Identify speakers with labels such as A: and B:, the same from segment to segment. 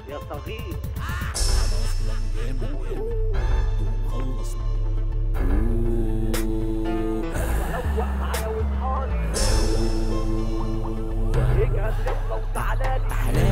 A: يا صغير.
B: انا اصلا جامد ومخلص.
A: روق معايا واصحالي، اجهز يلا وتعالالي.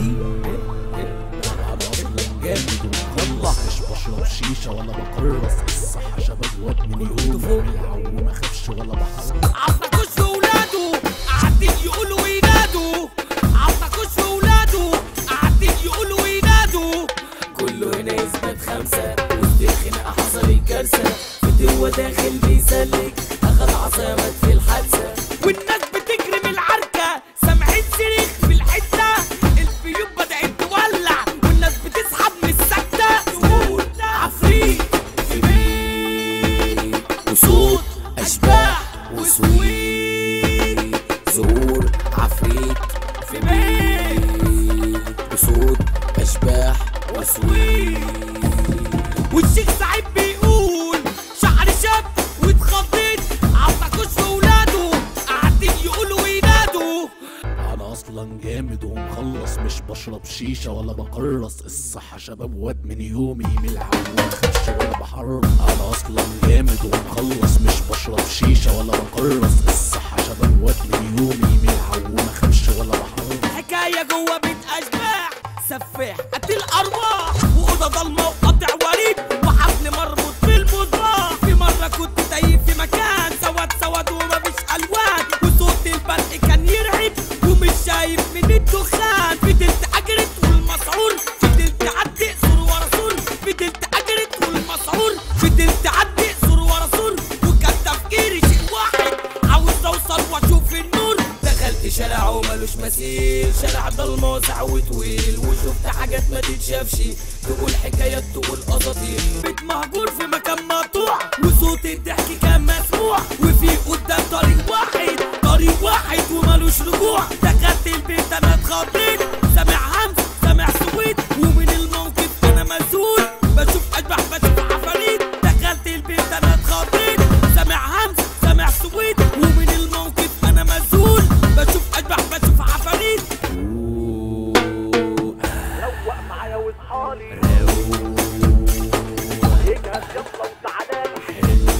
B: انا اصلا جامد ومخلص، مش بشرب شيشه ولا بكرس. الصحه شباب واد من يوم العو ما خافش ولا بحرص.
C: عطاكوش في ولاده قاعدين يقولوا وينادوا، عطاكوش في ولاده قاعدين يقولوا وينادوا. كله هنا يثبت خمسه، وسط الخناقه حصل كارثه. فتوه داخل بيسلك اخد عصايه مات في الحادثه، والناس بتجري من العركه سامعين صريخ في الحته. البيوت بدات تولع والناس بتسحب من السكته. نور عفريت في بيت وصوت اشباح وسويت. ظهور عفريت في بيت وصوت اشباح وسويت. والشيخ سعيد بيقول شعر شاب واتخضيت. عطاكوش في ولاده قاعدين يقولوا وينادوا.
B: انا اصلا جامد ومخلص، مش بشرب شيشه ولا بكرس. الصحه شباب واد من يومي من العو ما خافش ولا بحرص. انا اصلا جامد ومخلص، مش بشرب شيشه ولا بكرس. الصحه شباب واد من يومي من العو ما خافش ولا بحرص.
C: حكايه جوه بيت اشباح سفاح قتل ارواح، واوضه ضلمه وقطع وريد، وحبل مربوط بالمصباح. في مره كنت تايه في مكان سواد ومفيش الوان، وصوت البرق كان يرعب ومش شايف من الدخان. فضلت اجري والمسعور فضلت اعدي سور ورا سور. فضلت اجري والمسعور فضلت اعدي سور ورا سور. وكان تفكيري شيء واحد، عاوز اوصل واشوف النور. دخلت شارع ومالوش مثيل، شارع ضلمه واسع وطويل، وشفت حاجات ما تتشافش. تقول حكايات تقول اساطير، بيت مهجور في مكان مقطوع، وصوت الضحك كان مسموع. وفي قدام طريق واحد ومالوش رجوع. دخلت البيت انا اتخضيت، سامع همس سامع سويت، ومن الموقف انا مسؤول. بشوف اشباح بشوف عفاريت. دخلت البيت انا اتخضيت، سامع همس سامع سويت، ومن الموقف انا مسؤول. بشوف اشباح بشوف عفاريت.
A: روق معايا واصحالي، اجهز يلا وتعالالي.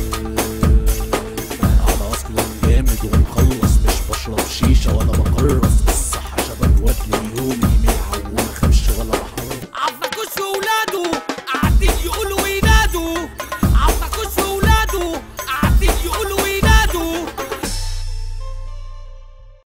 B: انا اصلا جامد ومخلص، مش بشرب شيشه ولا بكرس. الصحه شباب واد من يومي